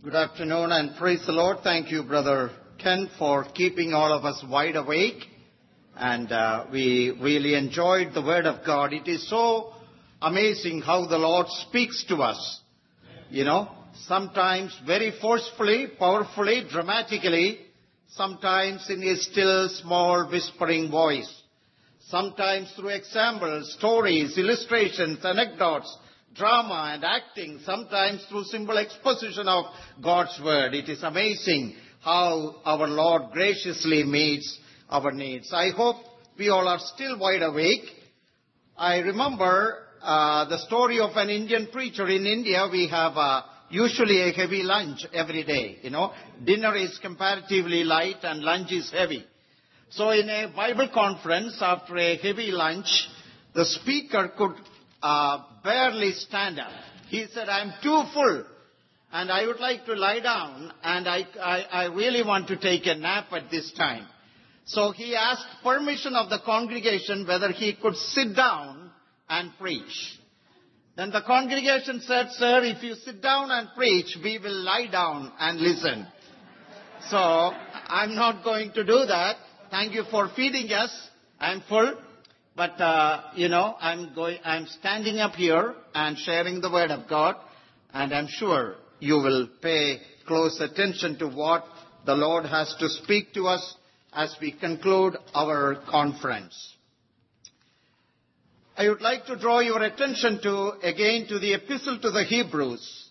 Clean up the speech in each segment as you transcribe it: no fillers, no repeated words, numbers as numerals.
Good afternoon and praise the Lord. Thank you, Brother Ken, for keeping all of us wide awake. And we really enjoyed the Word of God. It is so amazing how the Lord speaks to us. You know, sometimes very forcefully, powerfully, dramatically. Sometimes in a still, small, whispering voice. Sometimes through examples, stories, illustrations, anecdotes, drama and acting, sometimes through simple exposition of God's Word. It is amazing how our Lord graciously meets our needs. I hope we all are still wide awake. I remember the story of an Indian preacher. In India, we have usually a heavy lunch every day. You know, dinner is comparatively light and lunch is heavy. So in a Bible conference, after a heavy lunch, the speaker could barely stand up. He said, "I'm too full and I would like to lie down and I really want to take a nap at this time." So he asked permission of the congregation whether he could sit down and preach. Then the congregation said, "Sir, if you sit down and preach, we will lie down and listen." So I'm not going to do that. Thank you for feeding us. I'm full. But, I'm standing up here and sharing the Word of God, and I'm sure you will pay close attention to what the Lord has to speak to us as we conclude our conference. I would like to draw your attention to the Epistle to the Hebrews,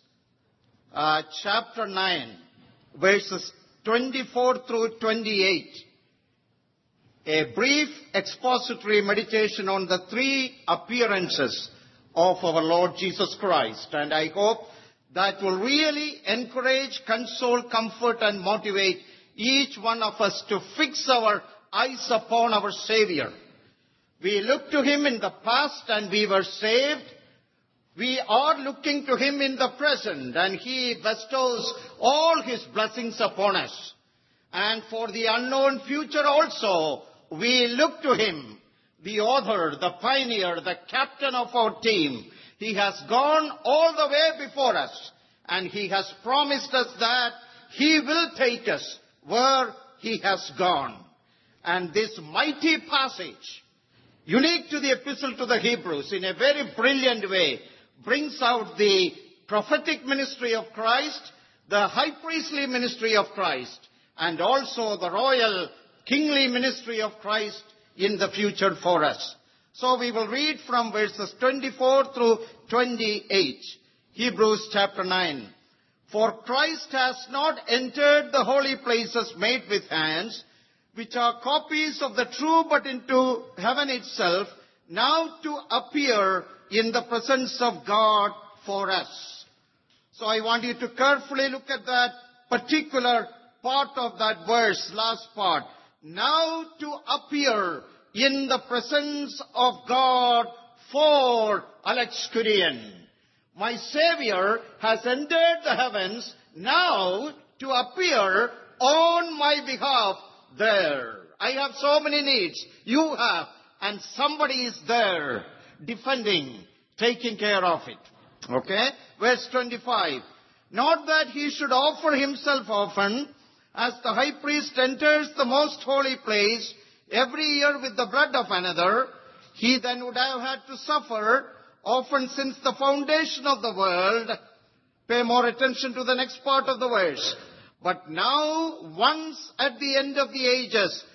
chapter 9, verses 24 through 28. A brief expository meditation on the three appearances of our Lord Jesus Christ. And I hope that will really encourage, console, comfort, and motivate each one of us to fix our eyes upon our Savior. We looked to Him in the past and we were saved. We are looking to Him in the present and He bestows all His blessings upon us. And for the unknown future also, we look to Him, the author, the pioneer, the captain of our team. He has gone all the way before us, and He has promised us that He will take us where He has gone. And this mighty passage, unique to the Epistle to the Hebrews, in a very brilliant way, brings out the prophetic ministry of Christ, the high priestly ministry of Christ, and also the royal kingly ministry of Christ in the future for us. So we will read from verses 24 through 28. Hebrews chapter 9. For Christ has not entered the holy places made with hands, which are copies of the true, but into heaven itself, now to appear in the presence of God for us. So I want you to carefully look at that particular part of that verse, last part. Now to appear in the presence of God for Alex Kurian. My Savior has entered the heavens now to appear on my behalf there. I have so many needs. You have. And somebody is there defending, taking care of it. Okay? Verse 25. Not that He should offer Himself often, as the high priest enters the most holy place every year with the blood of another. He then would have had to suffer often since the foundation of the world. Pay more attention to the next part of the verse. But now, once at the end of the ages,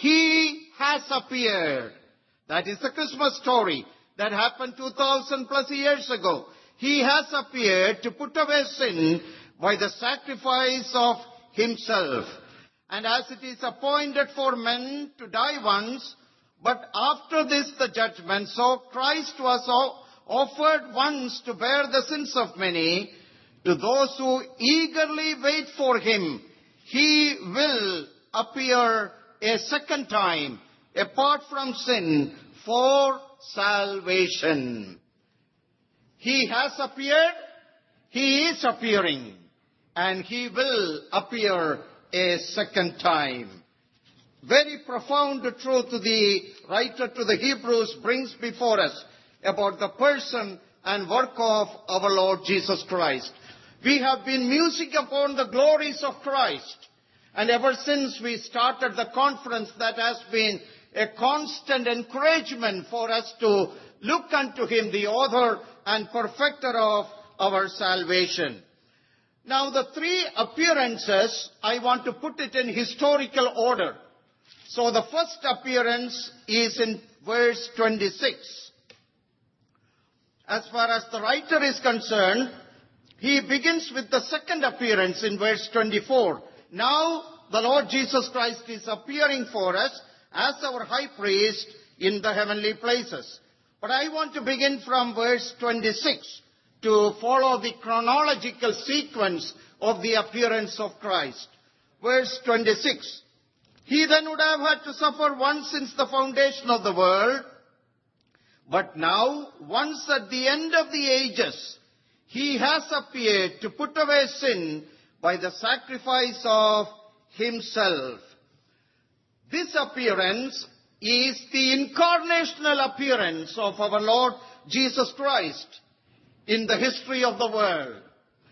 He has appeared. That is the Christmas story that happened 2,000 plus years ago. He has appeared to put away sin by the sacrifice of Himself. And as it is appointed for men to die once, but after this the judgment, so Christ was offered once to bear the sins of many. To those who eagerly wait for Him, He will appear a second time, apart from sin, for salvation. He has appeared, He is appearing, and He will appear a second time. Very profound truth the writer to the Hebrews brings before us about the person and work of our Lord Jesus Christ. We have been musing upon the glories of Christ. And ever since we started the conference, that has been a constant encouragement for us to look unto Him, the author and perfecter of our salvation. Now, the three appearances, I want to put it in historical order. So the first appearance is in verse 26. As far as the writer is concerned, he begins with the second appearance in verse 24. Now the Lord Jesus Christ is appearing for us as our high priest in the heavenly places. But I want to begin from verse 26 to follow the chronological sequence of the appearance of Christ. Verse 26. He then would have had to suffer once since the foundation of the world, but now, once at the end of the ages, He has appeared to put away sin by the sacrifice of Himself. This appearance is the incarnational appearance of our Lord Jesus Christ in the history of the world.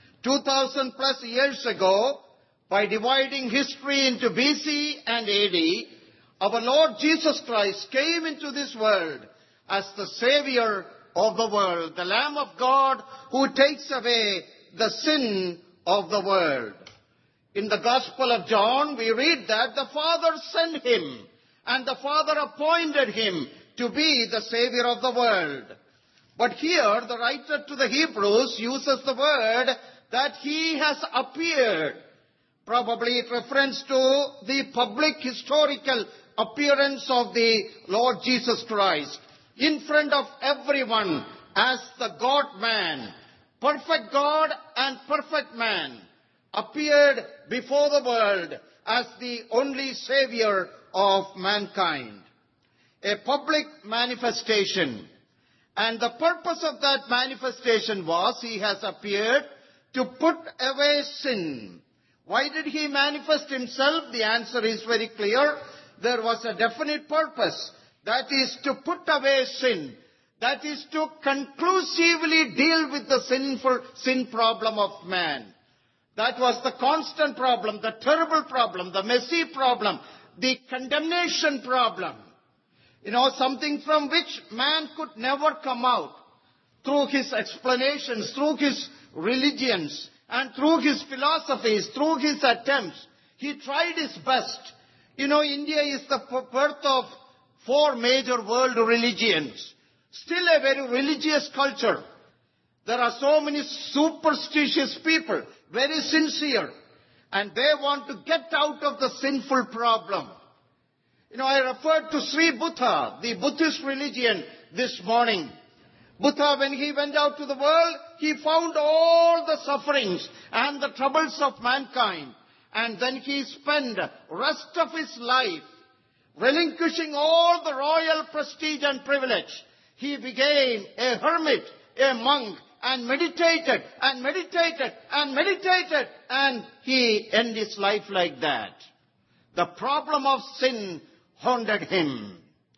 2000 plus years ago, by dividing history into BC and AD, our Lord Jesus Christ came into this world as the Savior of the world, the Lamb of God who takes away the sin of the world. In the Gospel of John, we read that the Father sent Him, and the Father appointed Him to be the Savior of the world. But here, the writer to the Hebrews uses the word that He has appeared. Probably it refers to the public historical appearance of the Lord Jesus Christ in front of everyone as the God-man, perfect God and perfect man, appeared before the world as the only Savior of mankind. A public manifestation. And the purpose of that manifestation was He has appeared to put away sin. Why did He manifest Himself? The answer is very clear. There was a definite purpose. That is to put away sin. That is to conclusively deal with the sin problem of man. That was the constant problem, the terrible problem, the messy problem, the condemnation problem. Something from which man could never come out through his explanations, through his religions, and through his philosophies, through his attempts. He tried his best. India is the birth of 4 major world religions. Still a very religious culture. There are so many superstitious people, very sincere, and they want to get out of the sinful problem. I referred to Sri Buddha, the Buddhist religion, this morning. Buddha, when he went out to the world, he found all the sufferings and the troubles of mankind. And then he spent the rest of his life relinquishing all the royal prestige and privilege. He became a hermit, a monk, and meditated, and meditated, and meditated, and he ended his life like that. The problem of sin haunted him.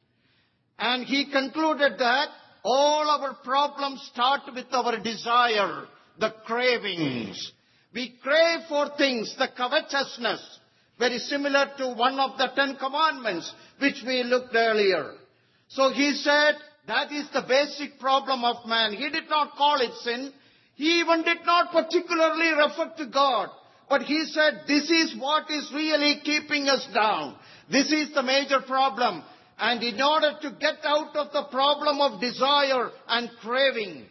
And he concluded that all our problems start with our desire, the cravings. We crave for things, the covetousness, very similar to one of the 10 commandments, which we looked earlier. So he said that is the basic problem of man. He did not call it sin. He even did not particularly refer to God. But he said this is what is really keeping us down. This is the major problem. And in order to get out of the problem of desire and craving,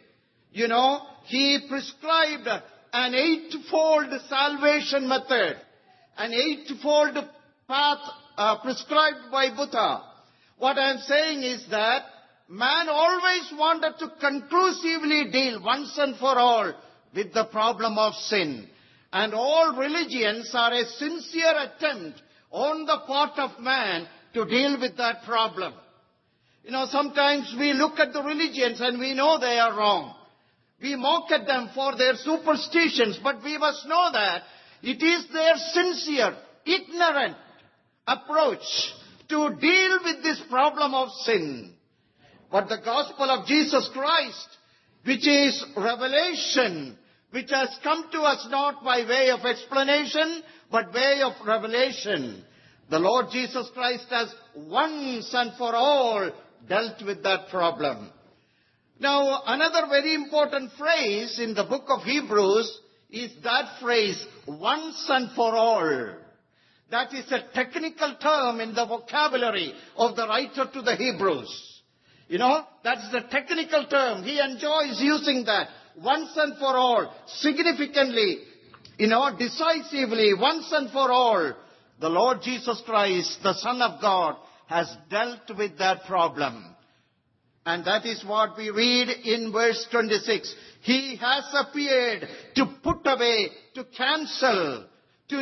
he prescribed an eightfold salvation method, an eightfold path prescribed by Buddha. What I am saying is that man always wanted to conclusively deal once and for all with the problem of sin. And all religions are a sincere attempt on the part of man to deal with that problem. Sometimes we look at the religions and we know they are wrong. We mock at them for their superstitions, but we must know that it is their sincere, ignorant approach to deal with this problem of sin. But the gospel of Jesus Christ, which is revelation, which has come to us not by way of explanation, but way of revelation. The Lord Jesus Christ has once and for all dealt with that problem. Now, another very important phrase in the book of Hebrews is that phrase, once and for all. That is a technical term in the vocabulary of the writer to the Hebrews. That's the technical term. He enjoys using that. Once and for all. Significantly, decisively, once and for all. The Lord Jesus Christ, the Son of God, has dealt with that problem. And that is what we read in verse 26. He has appeared to put away, to cancel, to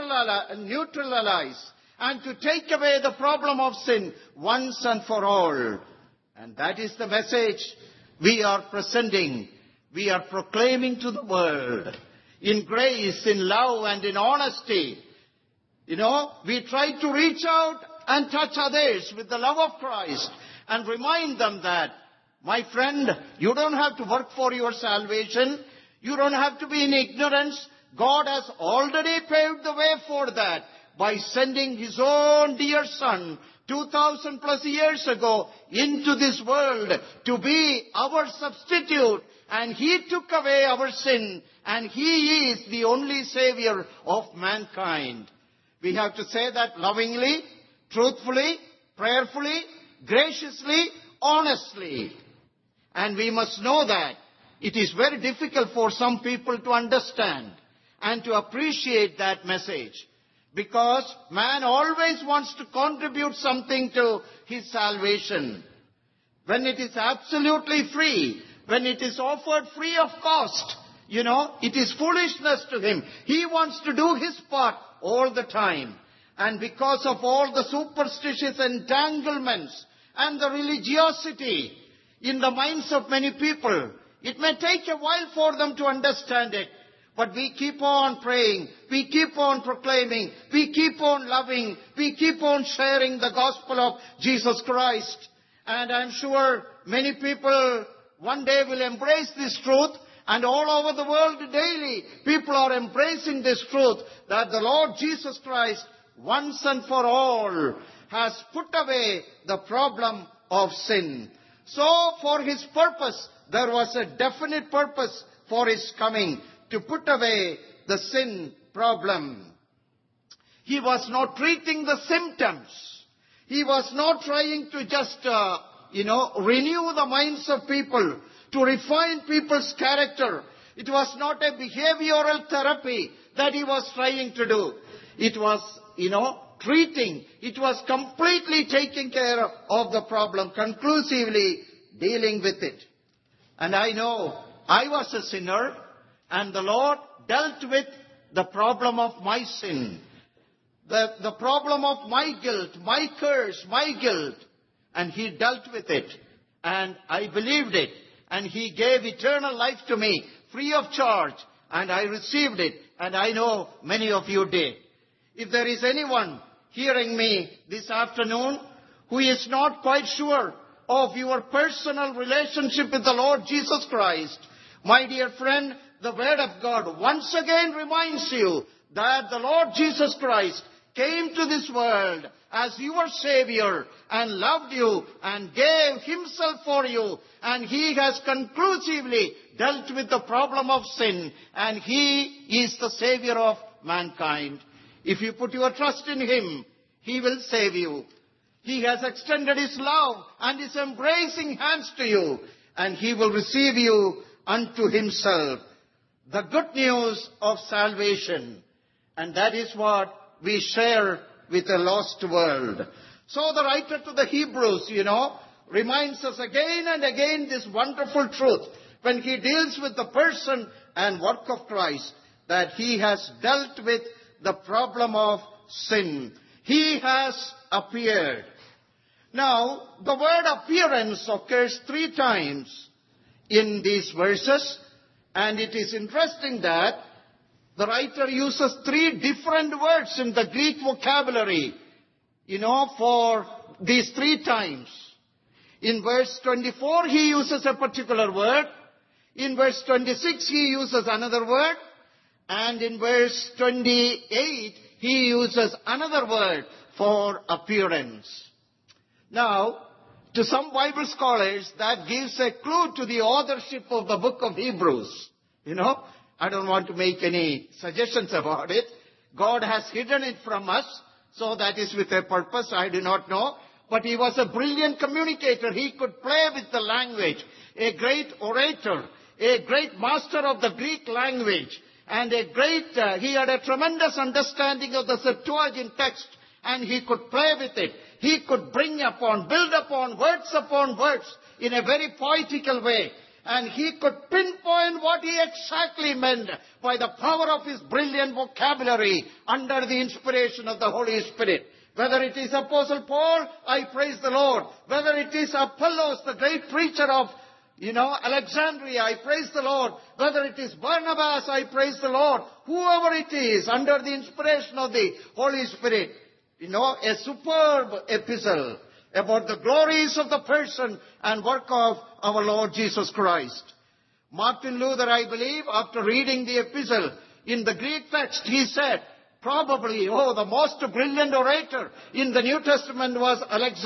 neutralize, and to take away the problem of sin once and for all. And that is the message we are presenting. We are proclaiming to the world in grace, in love, and in honesty. We try to reach out and touch others with the love of Christ and remind them that, my friend, you don't have to work for your salvation. You don't have to be in ignorance. God has already paved the way for that by sending His own dear Son 2,000 plus years ago into this world to be our substitute. And He took away our sin, and He is the only Savior of mankind. We have to say that lovingly, truthfully, prayerfully, graciously, honestly. And we must know that it is very difficult for some people to understand and to appreciate that message, because man always wants to contribute something to his salvation. When it is absolutely free, when it is offered free of cost, it is foolishness to him. He wants to do his part all the time. And because of all the superstitious entanglements and the religiosity in the minds of many people, it may take a while for them to understand it. But we keep on praying, we keep on proclaiming, we keep on loving, we keep on sharing the gospel of Jesus Christ. And I'm sure many people one day will embrace this truth. And all over the world daily, people are embracing this truth that the Lord Jesus Christ, once and for all, has put away the problem of sin. So for His purpose, there was a definite purpose for His coming, to put away the sin problem. He was not treating the symptoms. He was not trying to just, renew the minds of people, to refine people's character. It was not a behavioral therapy that He was trying to do. It was, treating. It was completely taking care of the problem, conclusively dealing with it. And I know I was a sinner, and the Lord dealt with the problem of my sin, the problem of my guilt, my curse, my guilt. And He dealt with it. And I believed it. And He gave eternal life to me, free of charge. And I received it. And I know many of you did. If there is anyone hearing me this afternoon who is not quite sure of your personal relationship with the Lord Jesus Christ, my dear friend, the Word of God once again reminds you that the Lord Jesus Christ came to this world as your Savior and loved you and gave Himself for you. And He has conclusively dealt with the problem of sin. And He is the Savior of mankind. If you put your trust in Him, He will save you. He has extended His love and His embracing hands to you. And He will receive you unto Himself. The good news of salvation. And that is what we share with a lost world. So the writer to the Hebrews, reminds us again and again this wonderful truth when he deals with the person and work of Christ, that He has dealt with the problem of sin. He has appeared. Now, the word appearance occurs 3 times in these verses, and it is interesting that the writer uses 3 different words in the Greek vocabulary, for these 3 times. In verse 24, he uses a particular word. In verse 26, he uses another word. And in verse 28, he uses another word for appearance. Now, to some Bible scholars, that gives a clue to the authorship of the book of Hebrews. I don't want to make any suggestions about it. God has hidden it from us, so that is with a purpose, I do not know. But he was a brilliant communicator. He could play with the language. A great orator, a great master of the Greek language, and he had a tremendous understanding of the Septuagint text, and he could play with it. He could build upon words in a very poetical way. And he could pinpoint what he exactly meant by the power of his brilliant vocabulary under the inspiration of the Holy Spirit. Whether it is Apostle Paul, I praise the Lord. Whether it is Apollos, the great preacher of, Alexandria, I praise the Lord. Whether it is Barnabas, I praise the Lord. Whoever it is, under the inspiration of the Holy Spirit. A superb epistle about the glories of the person and work of our Lord Jesus Christ. Martin Luther, I believe, after reading the epistle, in the Greek text, he said, probably, the most brilliant orator in the New Testament was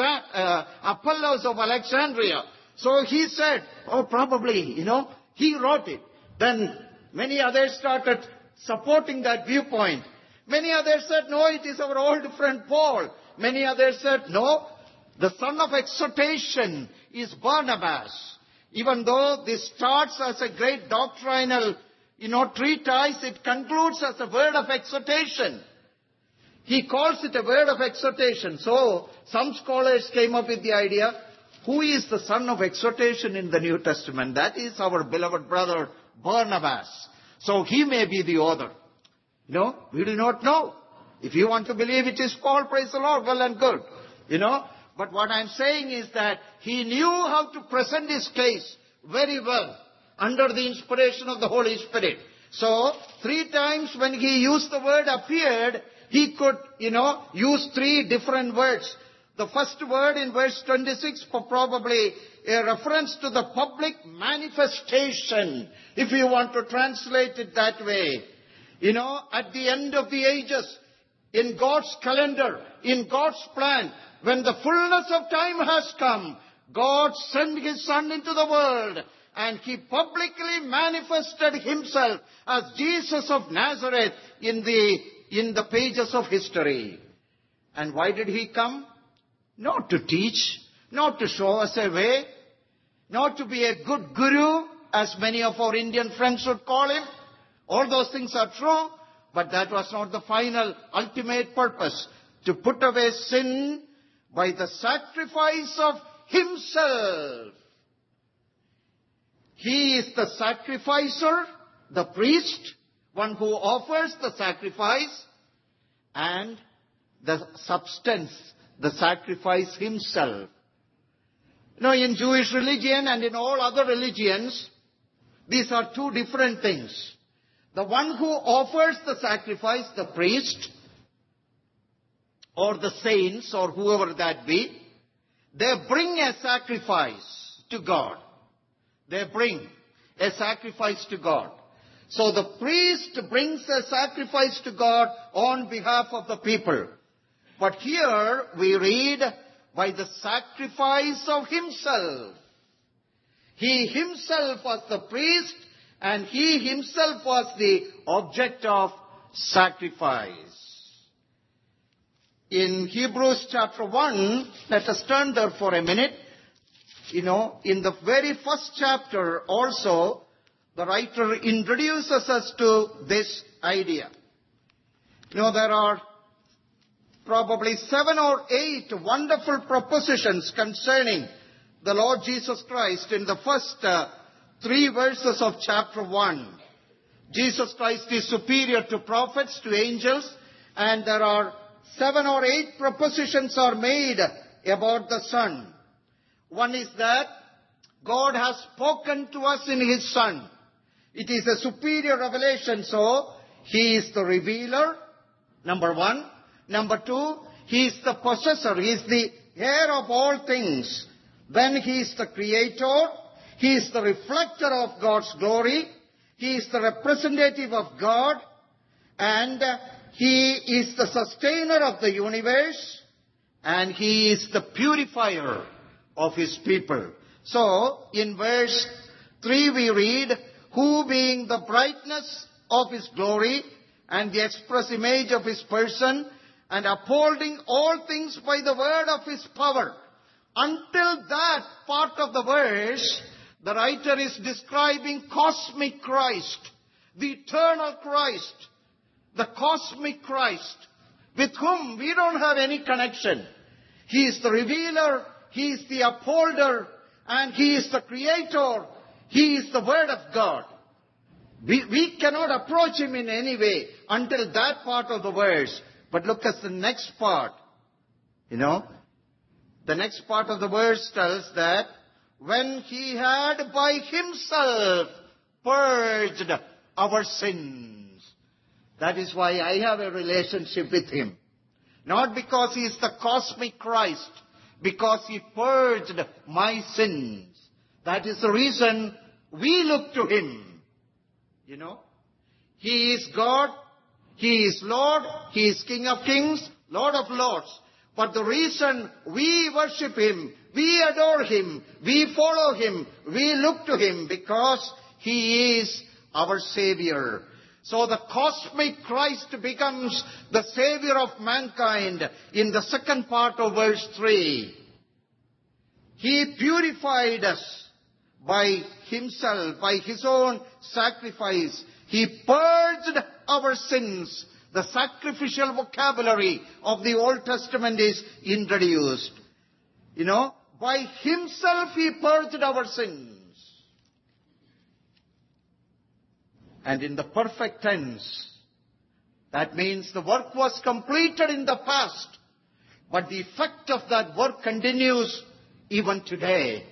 Apollos of Alexandria. So he said, probably, he wrote it. Then many others started supporting that viewpoint. Many others said, no, it is our old friend Paul. Many others said, no, the son of exhortation is Barnabas. Even though this starts as a great doctrinal, treatise, it concludes as a word of exhortation. He calls it a word of exhortation. So, some scholars came up with the idea, who is the son of exhortation in the New Testament? That is our beloved brother Barnabas. So, he may be the author. We do not know. If you want to believe it is Paul, praise the Lord, well and good. But what I'm saying is that he knew how to present his case very well under the inspiration of the Holy Spirit. So, 3 times when he used the word appeared, he could, use 3 different words. The first word in verse 26 for probably a reference to the public manifestation, if you want to translate it that way. At the end of the ages, in God's calendar, in God's plan, when the fullness of time has come, God sent his Son into the world, and he publicly manifested himself as Jesus of Nazareth in the pages of history. And why did he come? Not to teach, not to show us a way, not to be a good guru, as many of our Indian friends would call him. All those things are true, but that was not the final, ultimate purpose. To put away sin by the sacrifice of himself. He is the sacrificer, the priest, one who offers the sacrifice, and the substance, the sacrifice himself. In Jewish religion and in all other religions, these are 2 different things. The one who offers the sacrifice, the priest, or the saints, or whoever that be, they bring a sacrifice to God. They bring a sacrifice to God. So the priest brings a sacrifice to God on behalf of the people. But here we read, by the sacrifice of himself. He himself was the priest, and he himself was the object of sacrifice. In Hebrews chapter 1, let us turn there for a minute. In the very first chapter also, the writer introduces us to this idea. There are probably 7 or 8 wonderful propositions concerning the Lord Jesus Christ in the first 3 verses of chapter 1. Jesus Christ is superior to prophets, to angels, and there are 7 or 8 propositions are made about the Son. One is that God has spoken to us in his Son. It is a superior revelation, so he is the revealer, number 1. Number 2, he is the possessor, he is the heir of all things. Then he is the creator, He is the reflector of God's glory. He is the representative of God. And He is the sustainer of the universe. And He is the purifier of His people. So, in verse 3 we read, who being the brightness of His glory and the express image of His person, and upholding all things by the word of His power. Until that part of the verse, the writer is describing cosmic Christ, the eternal Christ, the cosmic Christ, with whom we don't have any connection. He is the revealer, He is the upholder, and He is the creator. He is the Word of God. We cannot approach Him in any way until that part of the verse. But look at the next part. The next part of the verse tells that when He had by Himself purged our sins. That is why I have a relationship with Him. Not because He is the cosmic Christ, because He purged my sins. That is the reason we look to Him. He is God, He is Lord, He is King of Kings, Lord of Lords. But the reason we worship Him, we adore Him, we follow Him, we look to Him, because He is our Savior. So the cosmic Christ becomes the Savior of mankind in the second part of verse 3. He purified us by Himself, by His own sacrifice. He purged our sins. The sacrificial vocabulary of the Old Testament is introduced. By Himself He purged our sins. And in the perfect tense, that means the work was completed in the past, but the effect of that work continues even today.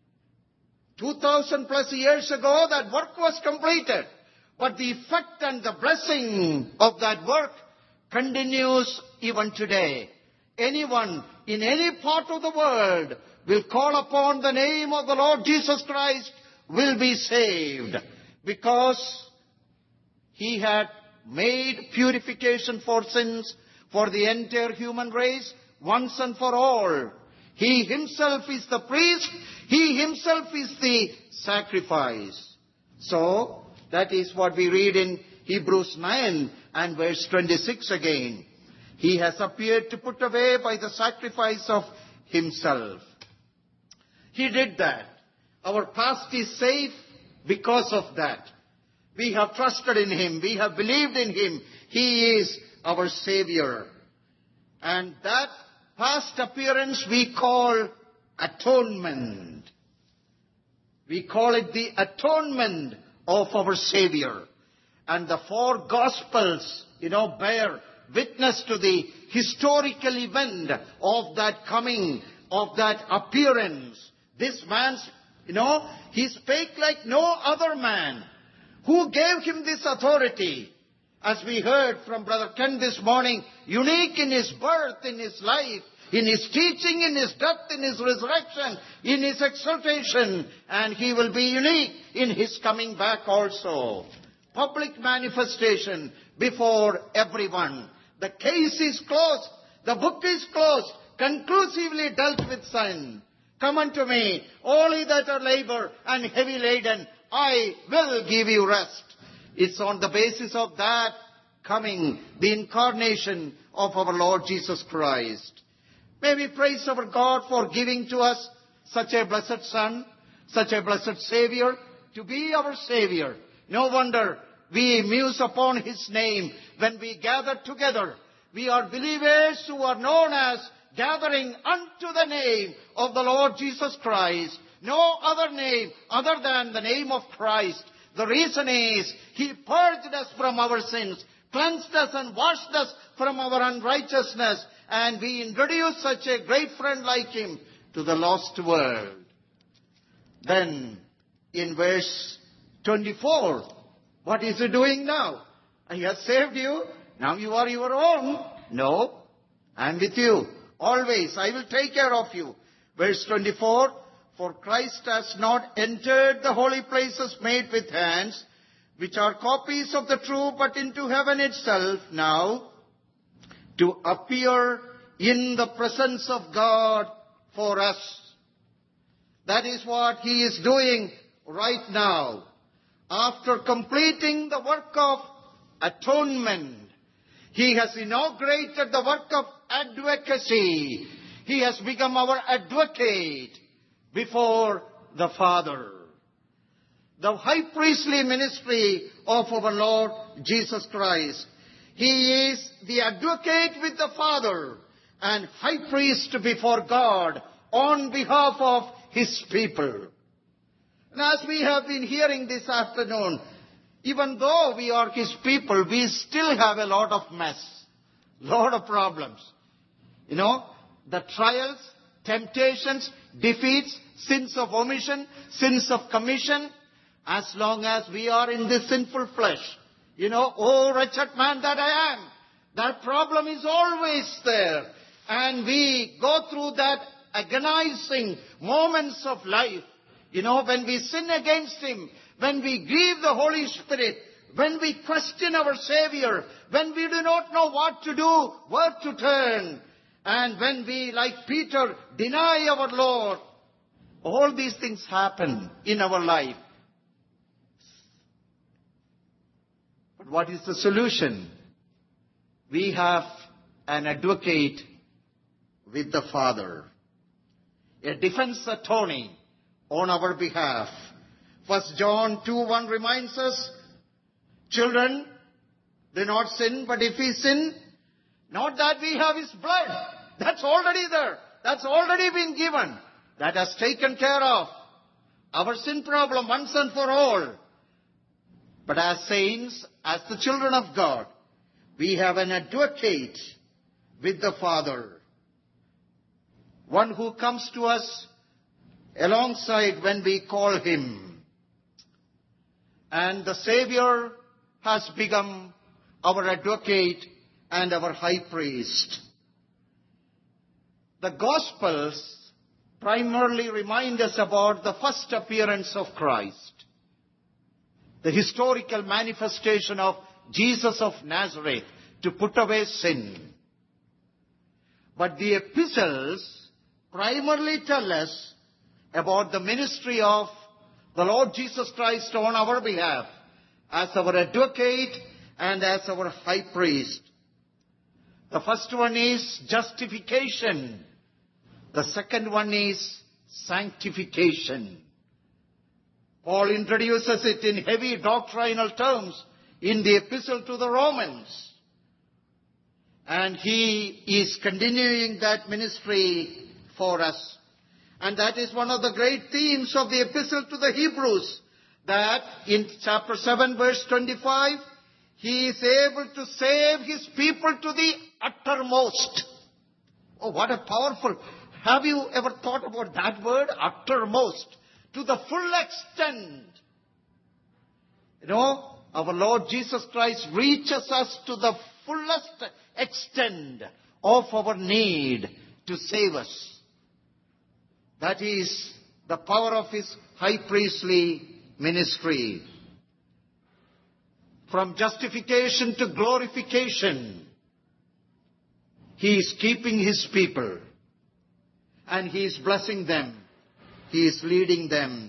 2,000 plus years ago, that work was completed. But the effect and the blessing of that work continues even today. Anyone in any part of the world will call upon the name of the Lord Jesus Christ will be saved, because He had made purification for sins for the entire human race once and for all. He Himself is the priest. He Himself is the sacrifice. So, that is what we read in Hebrews 9 and verse 26 again. He has appeared to put away by the sacrifice of Himself. He did that. Our past is safe because of that. We have trusted in Him. We have believed in Him. He is our Savior. And that past appearance we call atonement. We call it the atonement of our Savior. And the four Gospels, bear witness to the historical event of that coming, of that appearance. This man, he spake like no other man. Who gave Him this authority? As we heard from Brother Ken this morning, unique in His birth, in His life, in His teaching, in His death, in His resurrection, in His exaltation. And He will be unique in His coming back also. Public manifestation before everyone. The case is closed. The book is closed. Conclusively dealt with sin. Come unto me, all ye that are labor and heavy laden, I will give you rest. It's on the basis of that coming, the incarnation of our Lord Jesus Christ. May we praise our God for giving to us such a blessed Son, such a blessed Savior, to be our Savior. No wonder we muse upon His name when we gather together. We are believers who are known as gathering unto the name of the Lord Jesus Christ. No other name other than the name of Christ. The reason is He purged us from our sins, cleansed us and washed us from our unrighteousness, and we introduce such a great friend like Him to the lost world. Then, in verse 24, what is He doing now? He has saved you. Now you are your own. No, I am with you. Always, I will take care of you. Verse 24, For Christ has not entered the holy places made with hands, which are copies of the true, but into heaven itself now, to appear in the presence of God for us. That is what he is doing right now. After completing the work of atonement, he has inaugurated the work of advocacy. He has become our advocate before the Father. The high priestly ministry of our Lord Jesus Christ. He is the advocate with the Father and high priest before God on behalf of his people. And as we have been hearing this afternoon, even though we are his people, we still have a lot of mess, lot of problems. You know, the trials, temptations, defeats, sins of omission, sins of commission, as long as we are in this sinful flesh. You know, oh wretched man that I am, that problem is always there. And we go through that agonizing moments of life. You know, when we sin against him, when we grieve the Holy Spirit, when we question our Savior, when we do not know what to do, where to turn, and when we, like Peter, deny our Lord, all these things happen in our life. But what is the solution? We have an advocate with the Father, a defense attorney on our behalf. 1 John 2:1 reminds us, children, do not sin, but if we sin, not that we have his blood. That's already there. That's already been given. That has taken care of our sin problem once and for all. But as saints, as the children of God, we have an advocate with the Father. One who comes to us alongside when we call him. And the Savior has become our advocate and our high priest. The Gospels primarily remind us about the first appearance of Christ, the historical manifestation of Jesus of Nazareth to put away sin. But the epistles primarily tell us about the ministry of the Lord Jesus Christ on our behalf as our advocate and as our high priest. The first one is justification. The second one is sanctification. Paul introduces it in heavy doctrinal terms in the epistle to the Romans. And he is continuing that ministry for us. And that is one of the great themes of the epistle to the Hebrews, that in chapter 7 verse 25, he is able to save his people to the uttermost. Oh, what a powerful... Have you ever thought about that word, uttermost? To the full extent. You know, our Lord Jesus Christ reaches us to the fullest extent of our need to save us. That is the power of his high priestly ministry. From justification to glorification, he is keeping his people. And he is blessing them. He is leading them.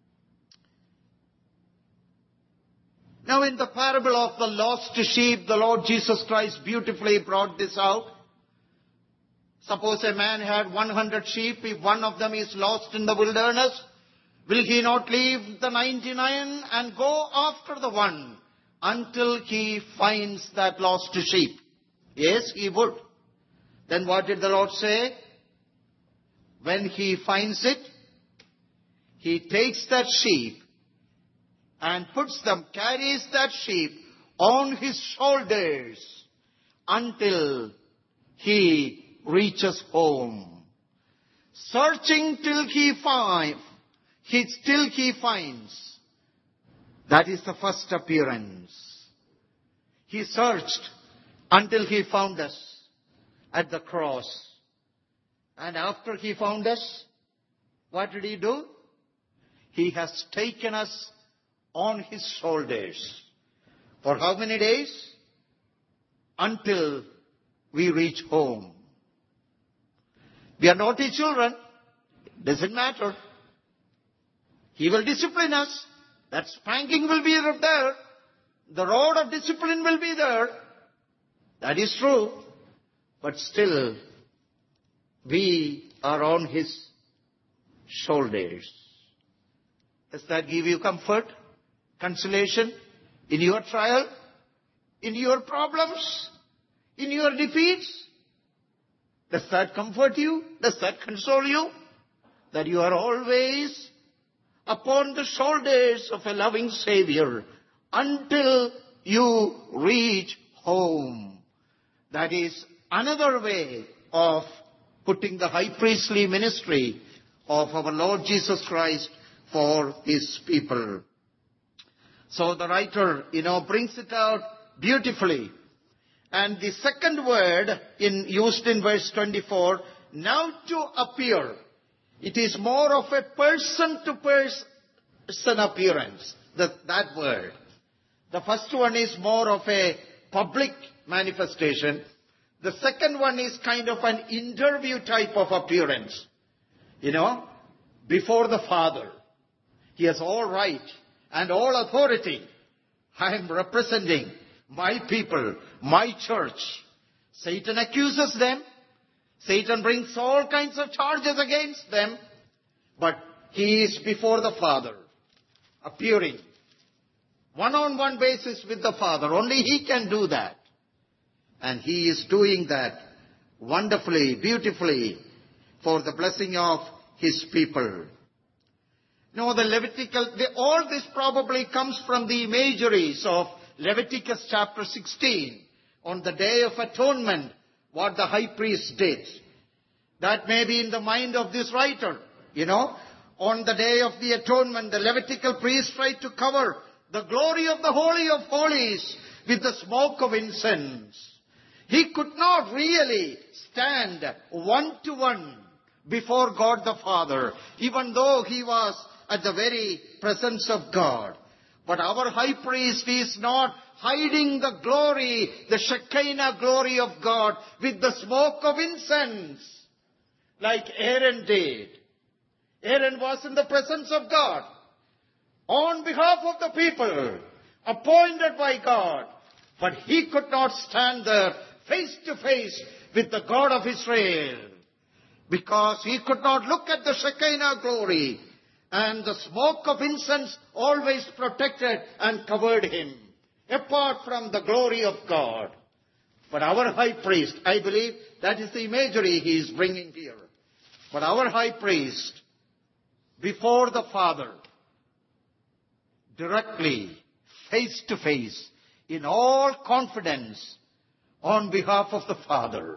Now in the parable of the lost sheep, the Lord Jesus Christ beautifully brought this out. Suppose a man had 100 sheep. If one of them is lost in the wilderness, will he not leave the 99 and go after the one until he finds that lost sheep? Yes, he would. Then what did the Lord say? When he finds it, he takes that sheep and carries that sheep on his shoulders until he reaches home. Searching till he finds. That is the first appearance. He searched until he found us at the cross. And after he found us, What did he do? He has taken us on his shoulders. For how many days? Until we reach home. We are naughty children. Doesn't matter. He will discipline us. That spanking will be there. The rod of discipline will be there. That is true. But still, we are on his shoulders. Does that give you comfort, consolation in your trial, in your problems, in your defeats? Does that comfort you? Does that console you? That you are always upon the shoulders of a loving Savior until you reach home. That is another way of putting the high priestly ministry of our Lord Jesus Christ for his people. So the writer, brings it out beautifully. And the second word used in verse 24, now to appear. It is more of a person-to-person appearance, that word. The first one is more of a public manifestation. The second one is kind of an interview type of appearance. Before the Father. He has all right and all authority. I am representing my people, my church. Satan accuses them. Satan brings all kinds of charges against them. But he is before the Father, appearing. One-on-one basis with the Father. Only he can do that. And he is doing that wonderfully, beautifully, for the blessing of his people. All this probably comes from the imageries of Leviticus chapter 16. On the Day of Atonement, what the high priest did. That may be in the mind of this writer. On the Day of the Atonement, the Levitical priest tried to cover the glory of the Holy of Holies with the smoke of incense. He could not really stand one-to-one before God the Father, even though he was at the very presence of God. But our high priest is not hiding the glory, the Shekinah glory of God with the smoke of incense, like Aaron did. Aaron was in the presence of God, on behalf of the people, appointed by God. But he could not stand there face to face with the God of Israel, because he could not look at the Shekinah glory, and the smoke of incense always protected and covered him, apart from the glory of God. But our high priest, I believe that is the imagery he is bringing here. But our high priest, before the Father, directly, face to face, in all confidence, on behalf of the Father.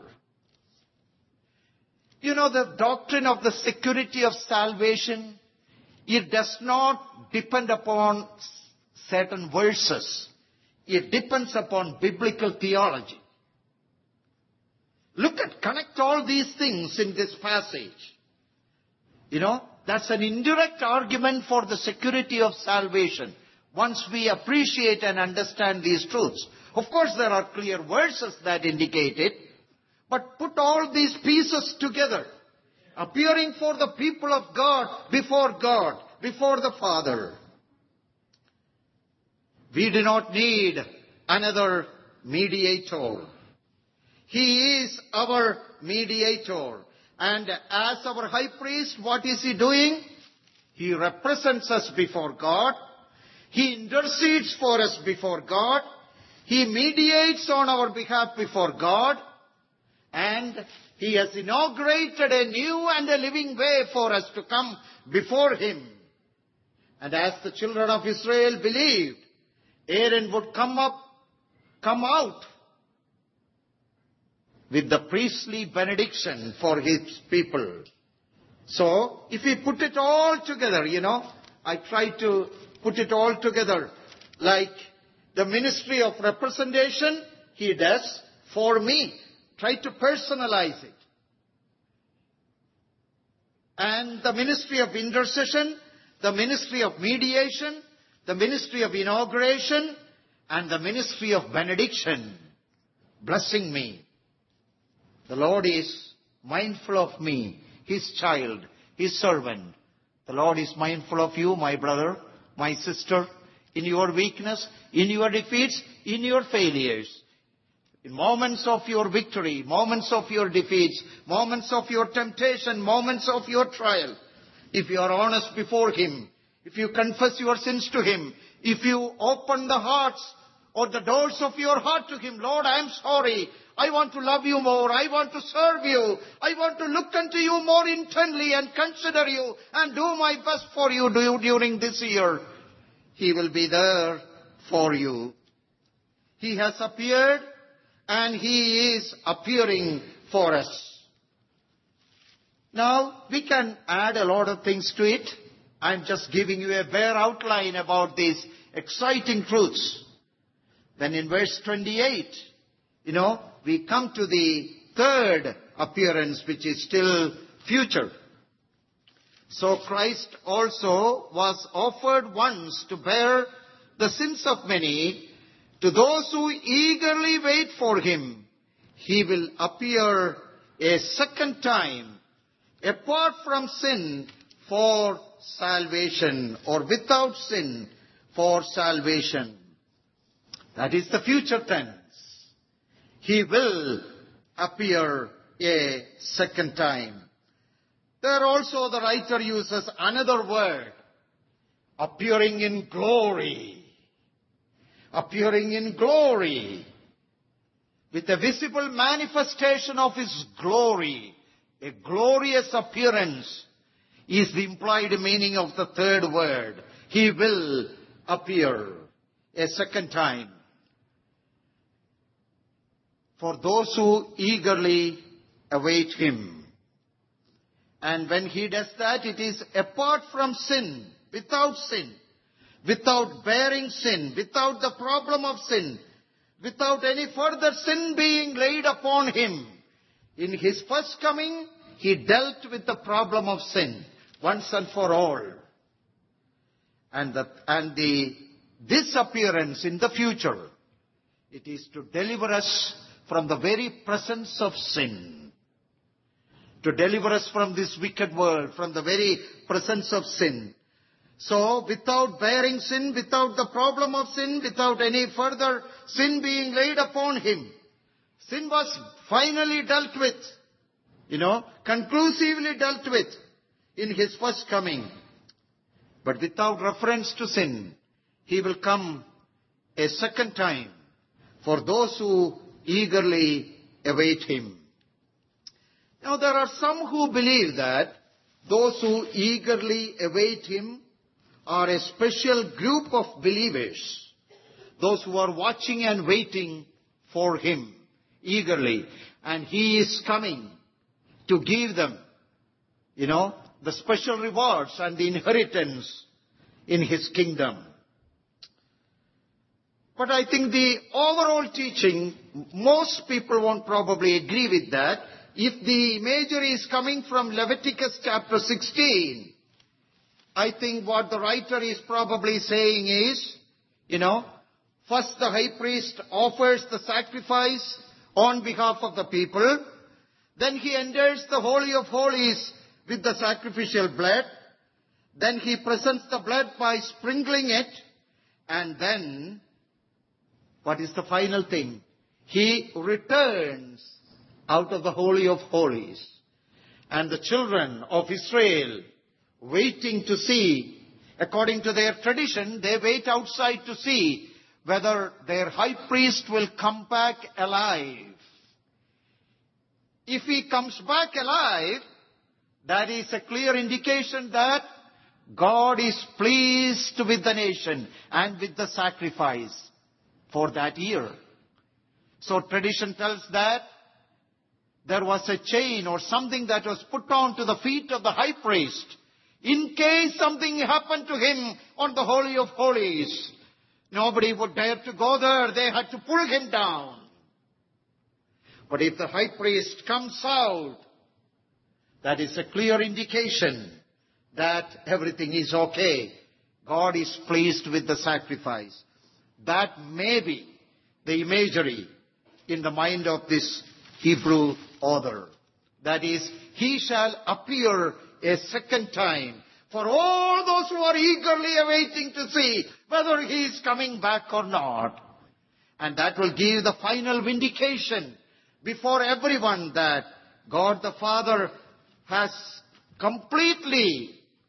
The doctrine of the security of salvation, it does not depend upon certain verses. It depends upon biblical theology. Connect all these things in this passage. That's an indirect argument for the security of salvation. Once we appreciate and understand these truths. Of course, there are clear verses that indicate it. But put all these pieces together. Appearing for the people of God, before the Father. We do not need another mediator. He is our mediator. And as our high priest, what is he doing? He represents us before God. He intercedes for us before God. He mediates on our behalf before God. And he has inaugurated a new and a living way for us to come before him. And as the children of Israel believed, Aaron would come out with the priestly benediction for his people. So, if we put it all together, I try to put it all together like the ministry of representation he does for me. Try to personalize it. and the ministry of intercession, the ministry of mediation, the ministry of inauguration, and the ministry of benediction, blessing me. The Lord is mindful of me, His child, His servant. The Lord is mindful of you, my brother, my sister, in your weakness, in your defeats, in your failures. In moments of your victory, moments of your defeats, moments of your temptation, moments of your trial, if you are honest before Him, if you confess your sins to Him, if you open the hearts or the doors of your heart to Him, Lord, I am sorry. I want to love you more. I want to serve you. I want to look unto you more intently and consider you and do my best for you during this year. He will be there for you. He has appeared and He is appearing for us. Now, we can add a lot of things to it. I'm just giving you a bare outline about these exciting truths. Then in verse 28, we come to the third appearance, which is still future. So Christ also was offered once to bear the sins of many. To those who eagerly wait for Him, He will appear a second time, apart from sin, for salvation, or without sin, for salvation. That is the future tense. He will appear a second time. There also the writer uses another word, appearing in glory. Appearing in glory. With a visible manifestation of His glory. A glorious appearance is the implied meaning of the third word. He will appear a second time. For those who eagerly await Him. And when He does that, it is apart from sin, without bearing sin, without the problem of sin, without any further sin being laid upon Him. In His first coming, He dealt with the problem of sin once and for all. This appearance in the future, it is to deliver us from the very presence of sin. To deliver us from this wicked world, from the very presence of sin. So, without bearing sin, without the problem of sin, without any further sin being laid upon Him, sin was finally dealt with, conclusively dealt with in His first coming. But without reference to sin, He will come a second time for those who eagerly await Him. Now, there are some who believe that those who eagerly await Him are a special group of believers. Those who are watching and waiting for Him eagerly. And He is coming to give them, the special rewards and the inheritance in His kingdom. But I think the overall teaching, most people won't probably agree with that. If the imagery is coming from Leviticus chapter 16, I think what the writer is probably saying is, first the high priest offers the sacrifice on behalf of the people. Then he enters the Holy of Holies with the sacrificial blood. Then he presents the blood by sprinkling it. And then, what is the final thing? He returns out of the Holy of Holies. And the children of Israel, waiting to see, according to their tradition, they wait outside to see whether their high priest will come back alive. If he comes back alive, that is a clear indication that God is pleased with the nation and with the sacrifice for that year. So tradition tells that there was a chain or something that was put on to the feet of the high priest in case something happened to him on the Holy of Holies. Nobody would dare to go there. They had to pull him down. But if the high priest comes out, That is a clear indication that everything is okay. God is pleased with the sacrifice. That may be the imagery in the mind of this Hebrew author. That is, he shall appear a second time for all those who are eagerly awaiting to see whether he is coming back or not. And that will give the final vindication before everyone that God the Father has completely,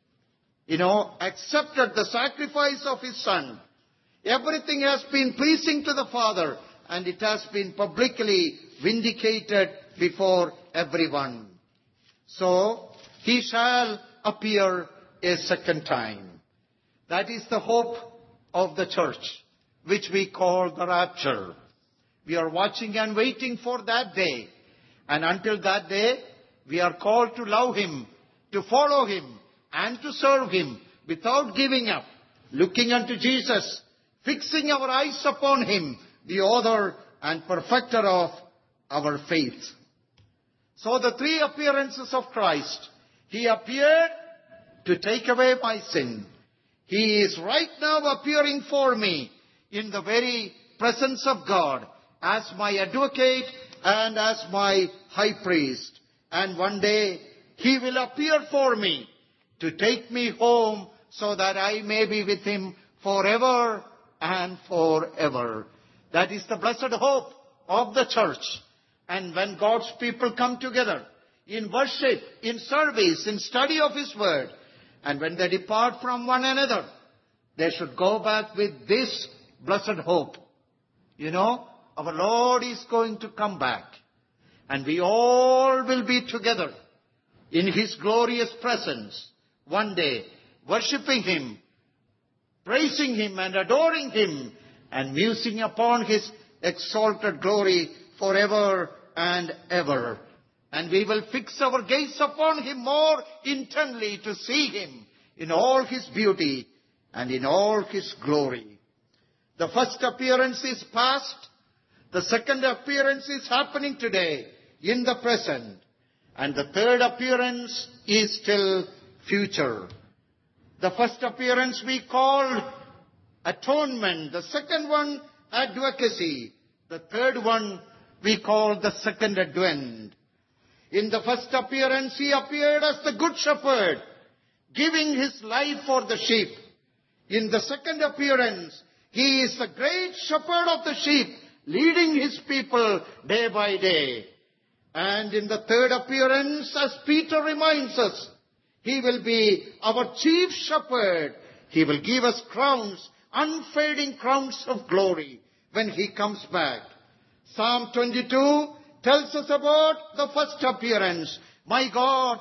accepted the sacrifice of his Son. Everything has been pleasing to the Father, and it has been publicly vindicated before everyone. So, he shall appear a second time. That is the hope of the church, which we call the rapture. We are watching and waiting for that day. And until that day, we are called to love him, to follow him, and to serve him without giving up, looking unto Jesus, fixing our eyes upon him, the author and perfecter of our faith. So the three appearances of Christ. He appeared to take away my sin. He is right now appearing for me in the very presence of God as my advocate and as my high priest. And one day he will appear for me to take me home so that I may be with him forever and forever. That is the blessed hope of the church. And when God's people come together in worship, in service, in study of his word, and when they depart from one another, they should go back with this blessed hope. Our Lord is going to come back, and we all will be together in his glorious presence one day, worshipping him, praising him and adoring him, and musing upon his exalted glory forever and ever. And we will fix our gaze upon him more intently to see him in all his beauty and in all his glory. The first appearance is past. The second appearance is happening today in the present. And the third appearance is still future. The first appearance we called atonement. The second one, advocacy. The third one we call the second advent. In the first appearance, he appeared as the good shepherd, giving his life for the sheep. In the second appearance, he is the great shepherd of the sheep, leading his people day by day. And in the third appearance, as Peter reminds us, he will be our chief shepherd. He will give us crowns, unfading crowns of glory when he comes back. Psalm 22 tells us about the first appearance. My God,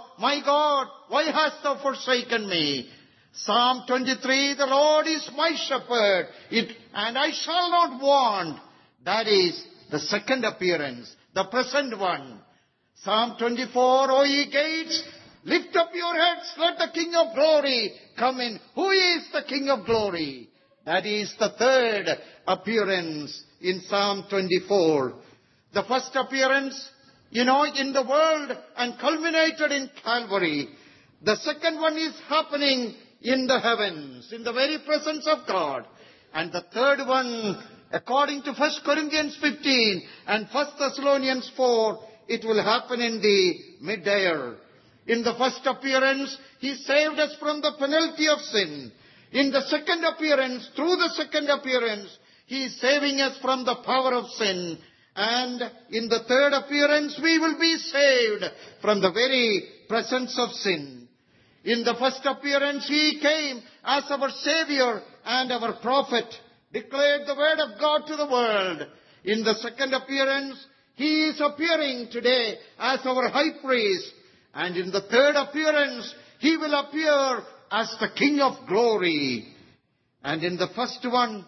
why hast thou forsaken me? Psalm 23, the Lord is my shepherd, and I shall not want. That is the second appearance, the present one. Psalm 24, O ye gates, lift up your heads, let the King of glory come in. Who is the King of glory? That is the third appearance in Psalm 24. The first appearance, in the world and culminated in Calvary. The second one is happening in the heavens, in the very presence of God. And the third one, according to 1 Corinthians 15 and 1 Thessalonians 4, it will happen in the mid-air. In the first appearance, he saved us from the penalty of sin. In the second appearance, through the second appearance, he is saving us from the power of sin. And in the third appearance, we will be saved from the very presence of sin. In the first appearance, he came as our Savior and our prophet, declared the word of God to the world. In the second appearance, he is appearing today as our high priest. And in the third appearance, he will appear as the King of glory. And in the first one,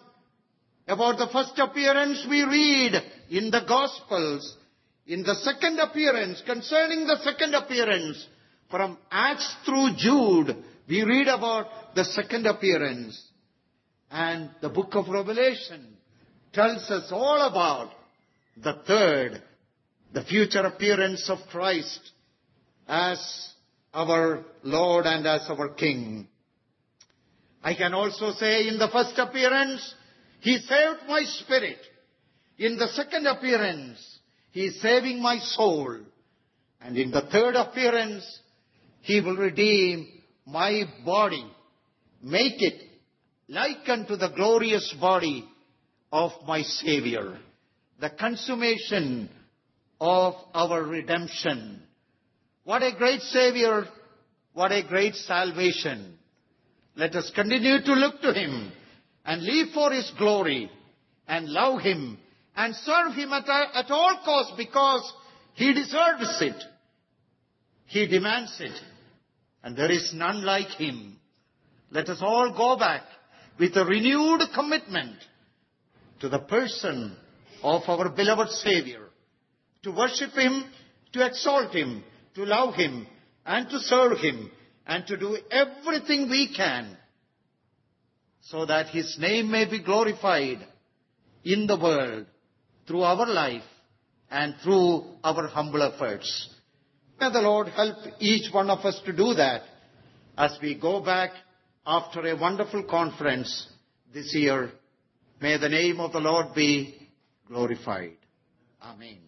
about the first appearance, we read in the Gospels. In the second appearance, concerning the second appearance, from Acts through Jude, we read about the second appearance. And the book of Revelation tells us all about the third, the future appearance of Christ as our Lord and as our King. I can also say in the first appearance, He saved my spirit. In the second appearance, He is saving my soul. And in the third appearance, He will redeem my body, make it like unto the glorious body of my Savior. The consummation of our redemption. What a great Savior, what a great salvation. Let us continue to look to Him and live for His glory and love Him and serve Him at all costs because He deserves it. He demands it. And there is none like Him. Let us all go back with a renewed commitment to the person of our beloved Savior, to worship Him, to exalt Him, to love Him, and to serve Him, and to do everything we can so that His name may be glorified in the world through our life and through our humble efforts. May the Lord help each one of us to do that as we go back after a wonderful conference this year. May the name of the Lord be glorified. Amen.